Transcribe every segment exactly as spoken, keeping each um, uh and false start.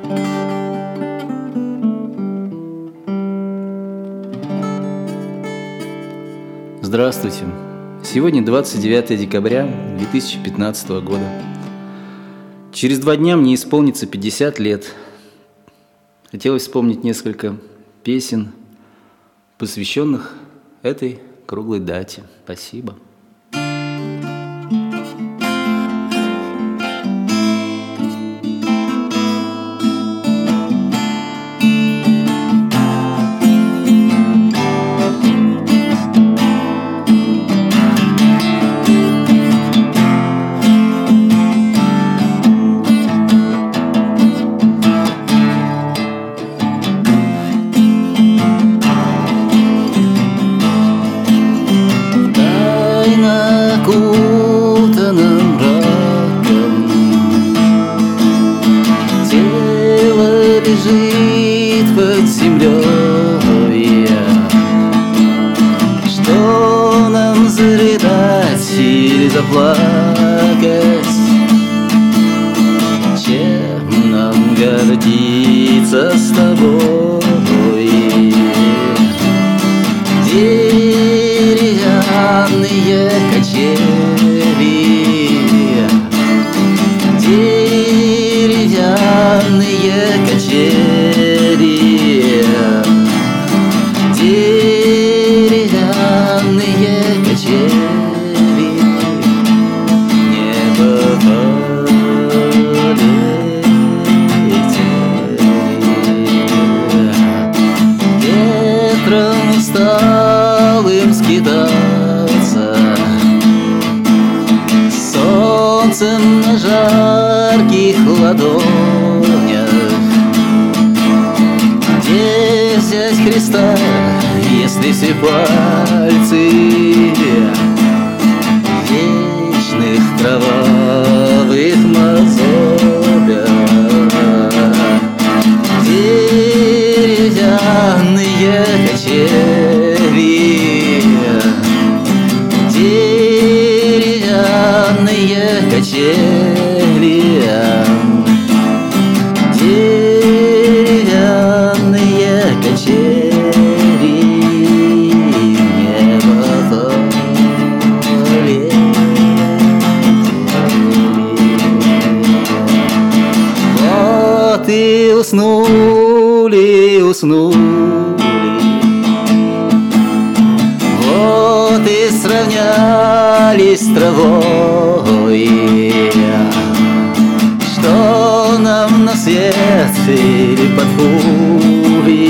Здравствуйте! Сегодня двадцать девятое декабря две тысячи пятнадцатого года. Через два дня мне исполнится пятьдесят лет. Хотелось вспомнить несколько песен, посвященных этой круглой дате. Спасибо. Окутанным мраком тело лежит под землей. Что нам зарыдать или заплакать? Чем нам гордиться с тобой? Деревянные качели, деревянные качели, деревянные качели, небо полетели, ветром усталым скидаться, солнцем на жарких ладонях. Где взять Христа, если все пальцы вечных кровавых мозолях? Деревянные качели, деревянные качели, деревянные качели, небо полетели. Вот и уснули, уснули, вот и сравнялись с травой. Что нам на свет или под пули?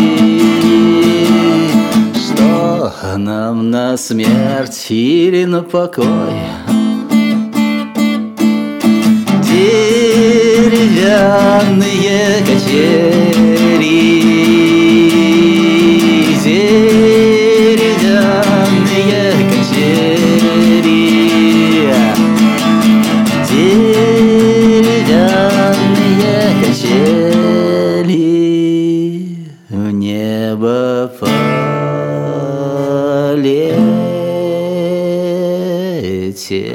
Что нам на смерть или на покой? Деревянные качели, деревянные качели, деревянные качели, в небо полетели.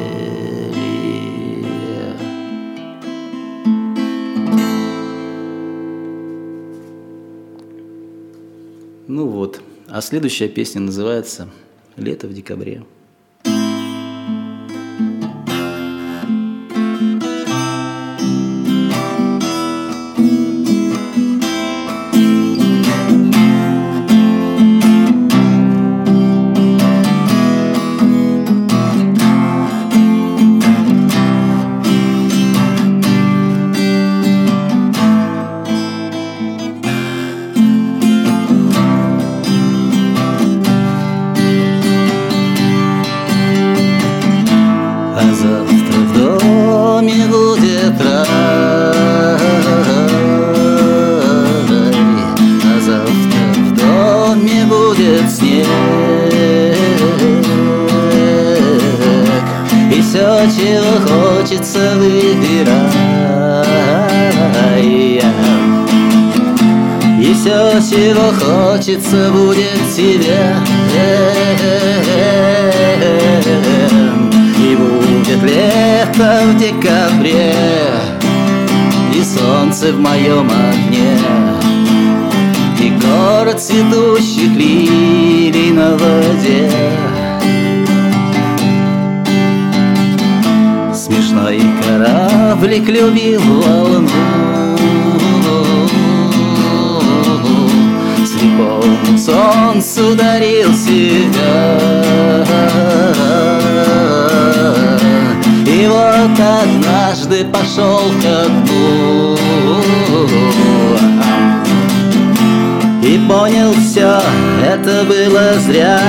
Ну вот, а следующая песня называется «Лето в декабре». чего хочется, выбирай. И все, чего хочется, будет тебе. И будет лето в декабре, и солнце солнце в моем окне, и город цветущих лилий на воде. Смешной кораблик любил волну, слепому солнцу дарил себя. И вот однажды пошел ко дну и понял все, это было зря.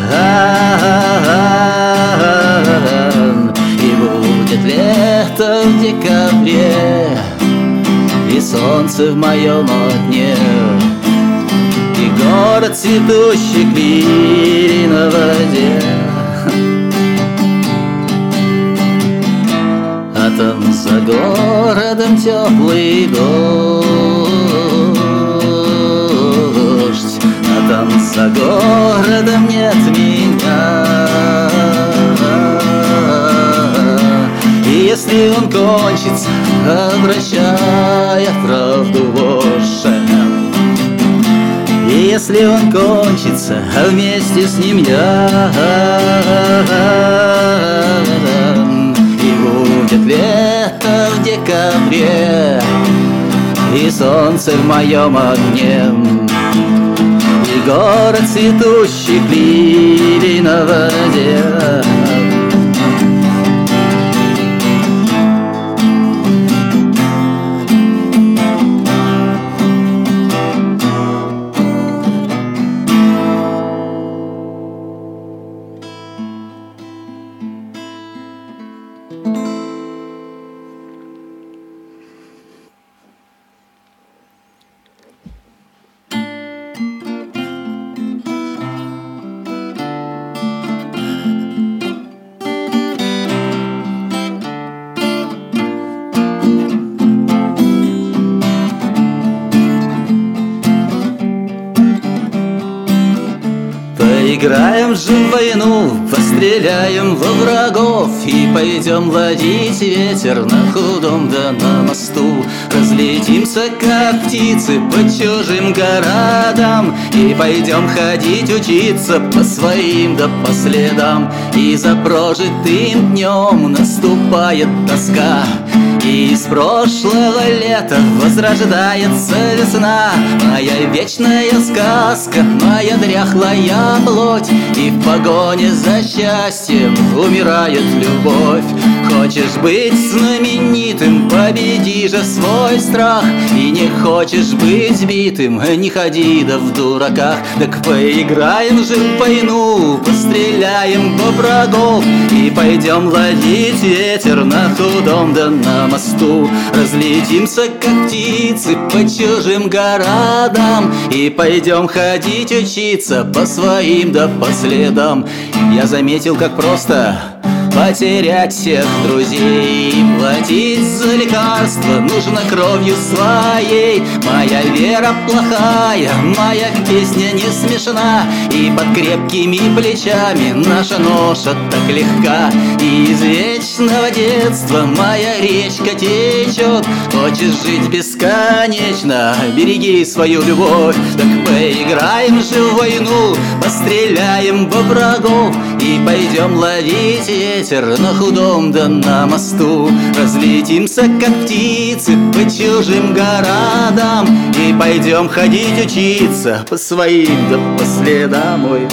И будет лето в декабре, и солнце в моем окне, и город цветущих лилий на воде. А там за городом теплый дождь, а там за городом нет меня. И если он кончится, обращая правду вожжь, и если он кончится, а вместе с ним я, и будет лето в декабре, и солнце в моем огне, и город цветущих лилий на воде. Поиграем же в войну, постреляем во врагов, и пойдем ловить ветер на худом да на мосту. Разлетимся, как птицы, по чужим городам, и пойдем ходить учиться по своим да по следам. И за прожитым днем наступает тоска, и из прошлого лета возрождается весна. Моя вечная сказка, моя дряхлая плоть, и в погоне за счастьем умирает любовь. Хочешь быть знаменитым, победи же свой страх, и не хочешь быть битым, не ходи да в дураках. Так поиграем же в войну, постреляем во врагов, и пойдем ловить ветер на худом да на мосту. Разлетимся, как птицы, по чужим городам, и пойдем ходить учиться по своим да по следам. Я заметил, как просто потерять всех друзей, платить за лекарства нужно кровью своей. Моя вера плохая, моя песня не смешна, и под крепкими плечами наша ноша так легка. И из вечного детства моя речка течет. Хочешь жить бесконечно, береги свою любовь. Так поиграем же в войну, постреляем во врагов, и пойдем ловить ветер на худом да на мосту. Разлетимся, как птицы, по чужим городам, и пойдем ходить учиться по своим да по следам. Ой.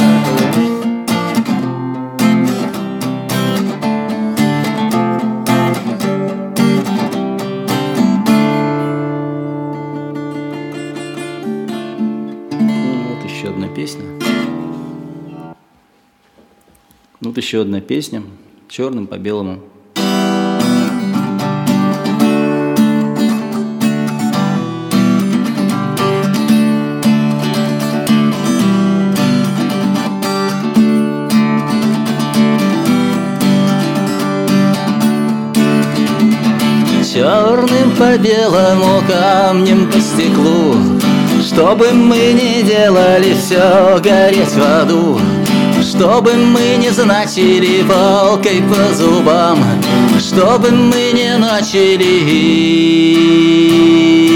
Вот еще одна песня. Вот еще одна песня черным по белому. Черным по белому, камнем по стеклу, что бы мы ни делали, все гореть в аду. Что бы мы ни значили палкой по зубам, что бы мы ни начали,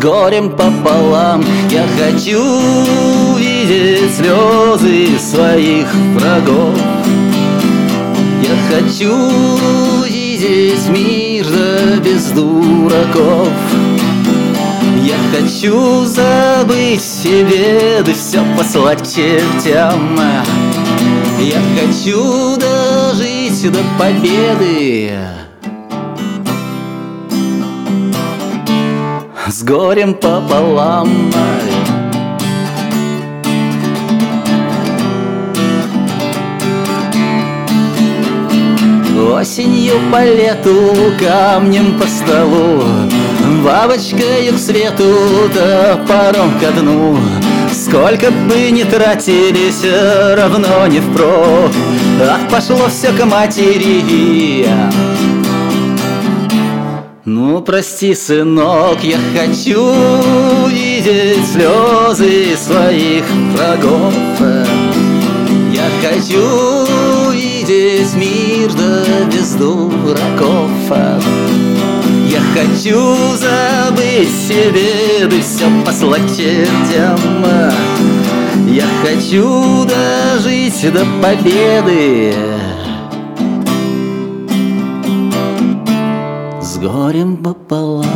горем пополам. Я хочу видеть слезы своих врагов. Я хочу видеть мир, да без дураков. Я хочу забыть все беды, все послать к чертям. Я хочу дожить до победы с горем пополам. Осенью по лету, камнем по столу, бабочкой к свету, топором ко дну. Сколько бы ни тратили, все равно не впрок. Ах, пошло все к матери. Ну, прости, сынок, я хочу видеть слезы своих врагов. Я хочу видеть мир, да без дураков. Я хочу забыть все беды, все послать к чертям. Я хочу дожить до победы с горем пополам.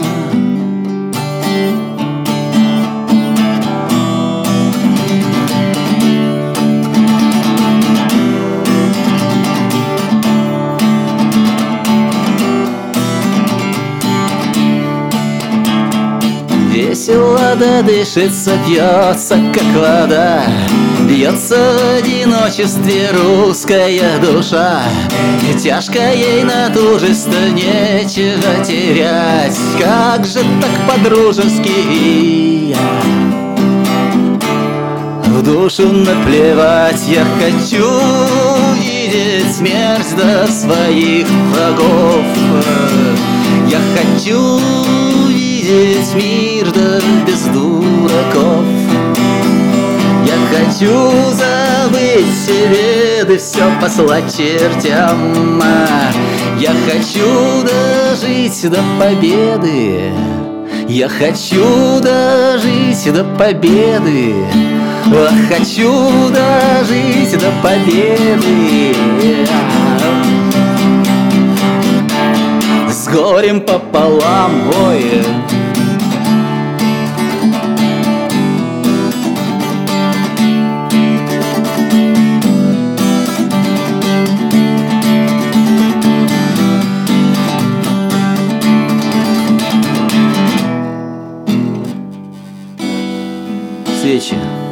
Весело да дышится, пьется, как вода. Бьется в одиночестве русская душа. И тяжко ей натужисто, нечего терять. Как же так по-дружески? В душу наплевать. Я хочу видеть смерть до своих врагов. Я хочу видеть мир, да без дураков. Я хочу забыть все беды, все послать чертям. Я хочу дожить до победы. Я хочу дожить до победы. Ах, хочу дожить до победы с горем пополам. Ой. Свечи.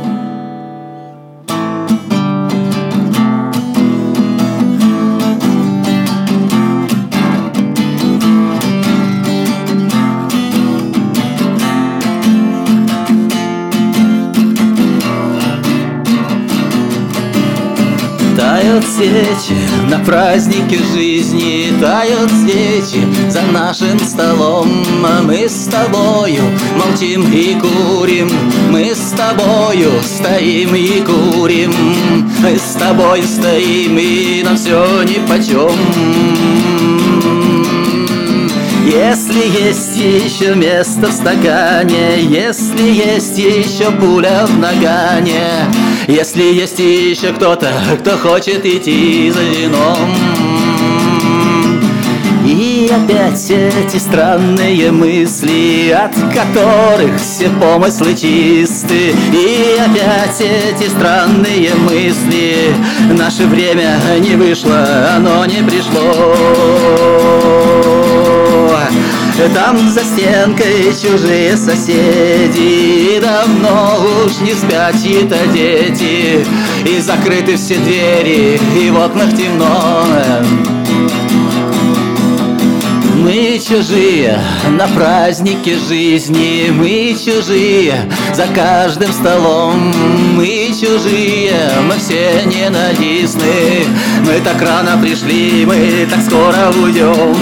Тают свечи на празднике жизни, тают свечи за нашим столом. Мы с тобою молчим и курим, мы с тобою стоим и курим. Мы с тобою стоим, и нам все нипочем. Если есть еще место в стакане, если есть еще пуля в нагане, если есть еще кто-то, кто хочет идти за вином. И опять эти странные мысли, от которых все помыслы чисты. И опять эти странные мысли. Наше время не вышло, оно не пришло. Там за стенкой чужие соседи, и давно уж не спят чьи-то дети. И закрыты все двери, и в окнах темно. Мы чужие на празднике жизни, мы чужие за каждым столом. Мы чужие, мы все ненавистны. Мы так рано пришли, мы так скоро уйдем.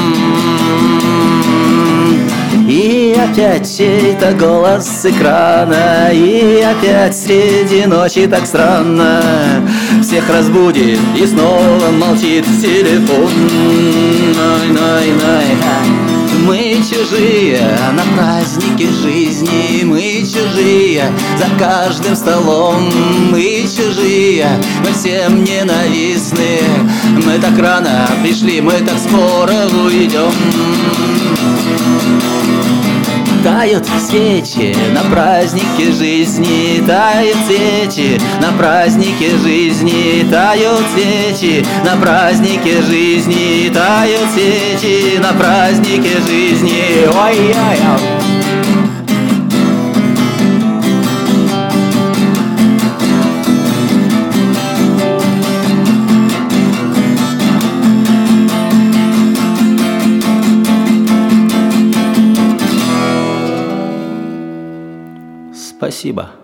И опять чей-то голос с экрана, и опять среди ночи так странно всех разбудит, и снова молчит телефон. Най-най-най. Мы чужие, на празднике жизни мы чужие, за каждым столом мы чужие, мы всем ненавистны. Мы так рано пришли, мы так скоро уйдем. Тают свечи на празднике жизни, тают свечи на празднике жизни, тают свечи на празднике жизни, тают свечи на празднике жизни. Ой-ой-ой. Спасибо.